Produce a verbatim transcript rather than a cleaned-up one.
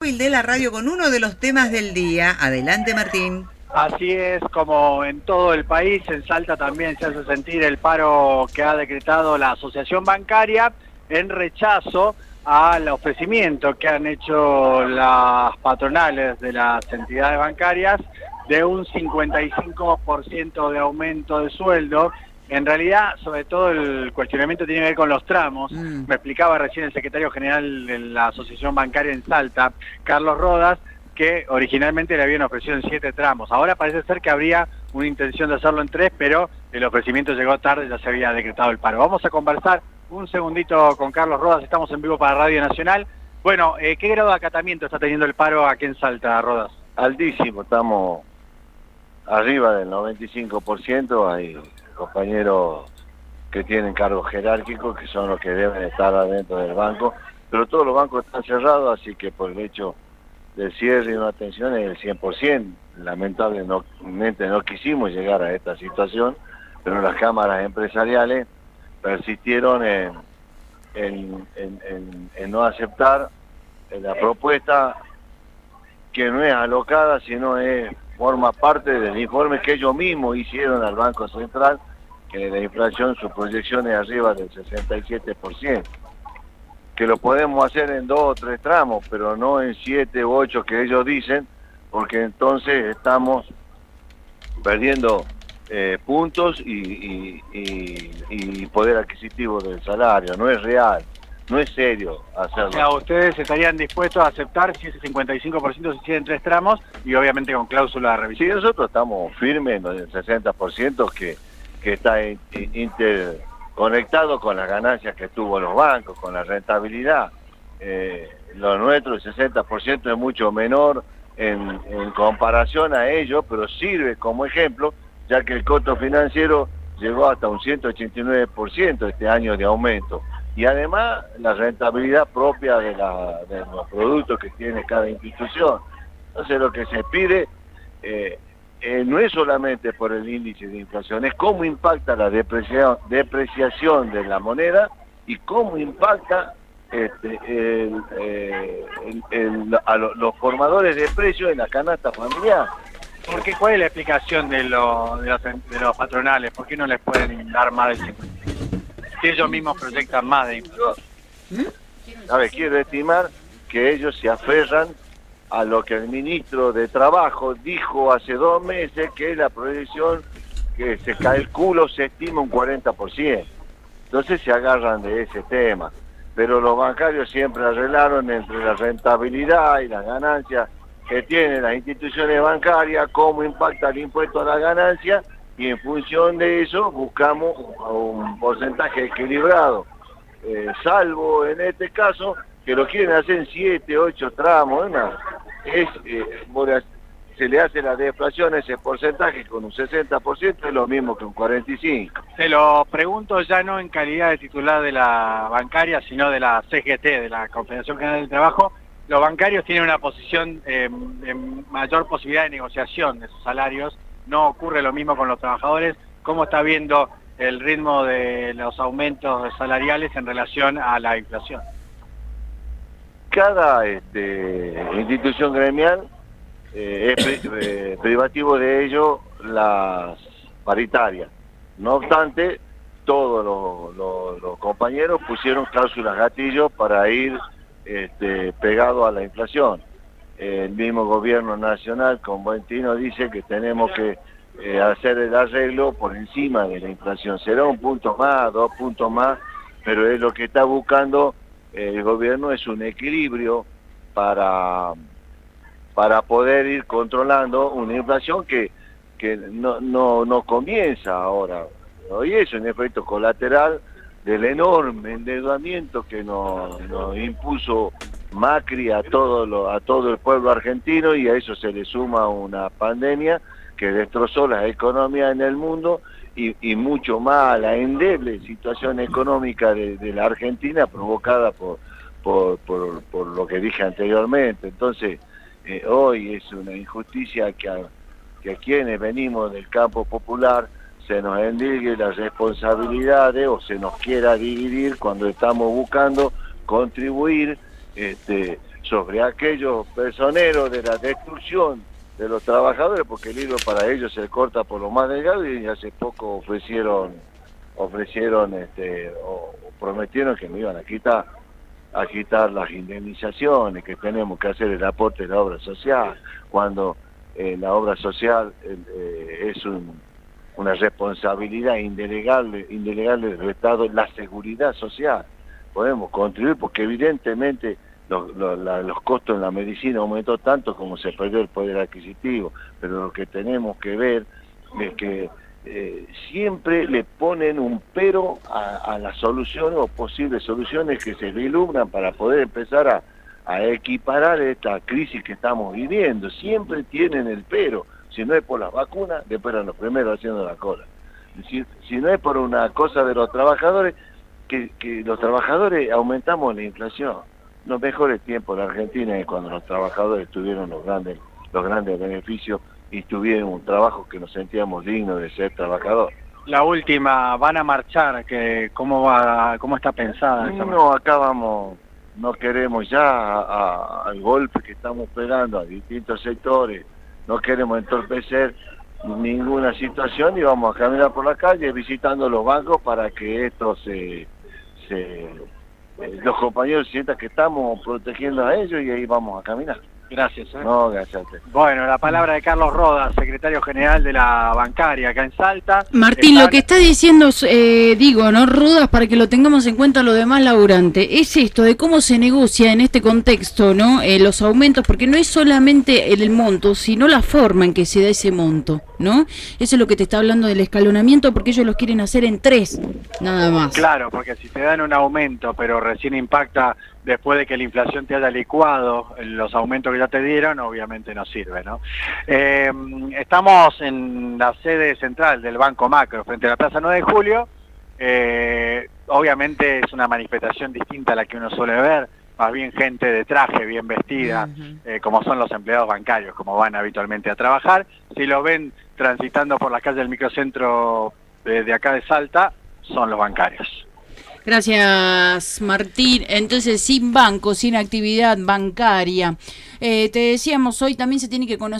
móvil de la radio con uno de los temas del día. Adelante, Martín. Así es, como en todo el país, en Salta también se hace sentir el paro que ha decretado la Asociación Bancaria en rechazo al ofrecimiento que han hecho las patronales de las entidades bancarias de un cincuenta y cinco por ciento de aumento de sueldo. En realidad, sobre todo el cuestionamiento tiene que ver con los tramos. Mm. Me explicaba recién el secretario general de la Asociación Bancaria en Salta, Carlos Rodas, que originalmente le habían ofrecido en siete tramos. Ahora parece ser que habría una intención de hacerlo en tres, pero el ofrecimiento llegó tarde, ya se había decretado el paro. Vamos a conversar un segundito con Carlos Rodas, estamos en vivo para Radio Nacional. Bueno, eh, ¿qué grado de acatamiento está teniendo el paro aquí en Salta, Rodas? Altísimo, estamos arriba del noventa y cinco por ciento, hay compañeros que tienen cargos jerárquicos, que son los que deben estar adentro del banco, pero todos los bancos están cerrados, así que por el hecho del cierre y una atención es el cien por ciento. Lamentablemente no quisimos llegar a esta situación, pero las cámaras empresariales persistieron en, en, en, en, en no aceptar la propuesta, que no es alocada, sino es forma parte del informe que ellos mismos hicieron al Banco Central, que la inflación, su proyección es arriba del sesenta y siete por ciento. Que lo podemos hacer en dos o tres tramos, pero no en siete u ocho que ellos dicen, porque entonces estamos perdiendo eh, puntos y, y, y, y poder adquisitivo del salario. No es real, no es serio hacerlo. O sea, ustedes estarían dispuestos a aceptar si ese cincuenta y cinco por ciento se hiciera en tres tramos y obviamente con cláusula de revisión. Sí, nosotros estamos firmes en el sesenta por ciento que, que está in, interconectado con las ganancias que tuvo los bancos, con la rentabilidad. Eh, lo nuestro, el sesenta por ciento es mucho menor en, en comparación a ellos, pero sirve como ejemplo, ya que el costo financiero llegó hasta un ciento ochenta y nueve por ciento este año de aumento. Y además la rentabilidad propia de, la, de los productos que tiene cada institución. Entonces lo que se pide eh, eh, no es solamente por el índice de inflación, es cómo impacta la deprecia, depreciación de la moneda y cómo impacta este, el, eh, el, el, a lo, los formadores de precios en la canasta familiar. ¿Por qué? ¿Cuál es la explicación de, lo, de, los, de los patronales? ¿Por qué no les pueden dar más del cincuenta? Si ellos mismos proyectan más de inflación. A ver, quiero estimar que ellos se aferran a lo que el ministro de Trabajo dijo hace dos meses, que la proyección que se calcula, se estima un cuarenta por ciento. Entonces se agarran de ese tema. Pero los bancarios siempre arreglaron entre la rentabilidad y las ganancias que tienen las instituciones bancarias, cómo impacta el impuesto a la ganancia, y en función de eso buscamos un porcentaje equilibrado, eh, salvo en este caso que lo quieren hacer en siete, ocho tramos, ¿no? Es, eh, se le hace la deflación a ese porcentaje con un sesenta por ciento, es lo mismo que un cuarenta y cinco por ciento. Se lo pregunto ya no en calidad de titular de la bancaria, sino de la C G T, de la Confederación General del Trabajo. Los bancarios tienen una posición eh, de mayor posibilidad de negociación de sus salarios. No ocurre lo mismo con los trabajadores. ¿Cómo está viendo el ritmo de los aumentos salariales en relación a la inflación? Cada este, institución gremial eh, es pri eh, privativo de ello las paritarias. No obstante, todos los, los, los compañeros pusieron cláusulas gatillos para ir este, pegado a la inflación. El mismo gobierno nacional con buen tino dice que tenemos que eh, hacer el arreglo por encima de la inflación. Será un punto más, dos puntos más, pero es lo que está buscando eh, el gobierno, es un equilibrio para, para poder ir controlando una inflación que, que no, no, no comienza ahora. Hoy es un efecto colateral del enorme endeudamiento que nos, nos impuso Macri a todo, lo, a todo el pueblo argentino, y a eso se le suma una pandemia que destrozó la economía en el mundo y, y mucho más la endeble situación económica de, de la Argentina provocada por, por, por, por lo que dije anteriormente. Entonces, eh, hoy es una injusticia que a, que a quienes venimos del campo popular se nos endilgue las responsabilidades o se nos quiera dividir cuando estamos buscando contribuir este, sobre aquellos personeros de la destrucción de los trabajadores, porque el hilo para ellos se corta por lo más delgado, y hace poco ofrecieron ofrecieron este o prometieron que me iban a quitar a quitar las indemnizaciones, que tenemos que hacer el aporte de la obra social, cuando eh, la obra social eh, es un, una responsabilidad indelegable, indelegable del Estado, la seguridad social. Podemos contribuir porque evidentemente los, los, la, los costos en la medicina aumentó tanto como se perdió el poder adquisitivo, pero lo que tenemos que ver es que eh, siempre le ponen un pero a, a las soluciones o posibles soluciones que se vislumbran para poder empezar a, a equiparar esta crisis que estamos viviendo. Siempre tienen el pero. Si no es por las vacunas, después eran los primeros haciendo la cola. Si, si no es por una cosa de los trabajadores, que, que los trabajadores aumentamos la inflación. Los mejores tiempos de la Argentina es cuando los trabajadores tuvieron los grandes, los grandes beneficios y tuvieron un trabajo que nos sentíamos dignos de ser trabajadores. La última, ¿van a marchar? Que ¿Cómo va, cómo está pensada esa No, acá vamos, no queremos ya a, a, al golpe que estamos pegando a distintos sectores, no queremos entorpecer ninguna situación y vamos a caminar por la calle visitando los bancos para que esto se, se eh, los compañeros sientan que estamos protegiendo a ellos y ahí vamos a caminar. Gracias. ¿eh? No, gracias a usted. Bueno, la palabra de Carlos Rodas, secretario general de la bancaria acá en Salta. Martín, Están... lo que está diciendo, eh, digo, ¿no, Rodas, para que lo tengamos en cuenta lo demás laburante, es esto de cómo se negocia en este contexto, ¿no? Eh, los aumentos, porque no es solamente el, el monto, sino la forma en que se da ese monto, ¿no? Eso es lo que te está hablando del escalonamiento, porque ellos los quieren hacer en tres, nada más. Claro, porque si te dan un aumento, pero recién impacta después de que la inflación te haya licuado los aumentos que ya te dieron, obviamente no sirve, ¿no? Eh, estamos en la sede central del Banco Macro, frente a la Plaza nueve de Julio. Eh, obviamente es una manifestación distinta a la que uno suele ver, más bien gente de traje, bien vestida, uh-huh. eh, como son los empleados bancarios, como van habitualmente a trabajar. Si los ven transitando por las calles del microcentro de, de acá de Salta, son los bancarios. Gracias, Martín. Entonces, sin banco, sin actividad bancaria. Eh, te decíamos, hoy también se tiene que conocer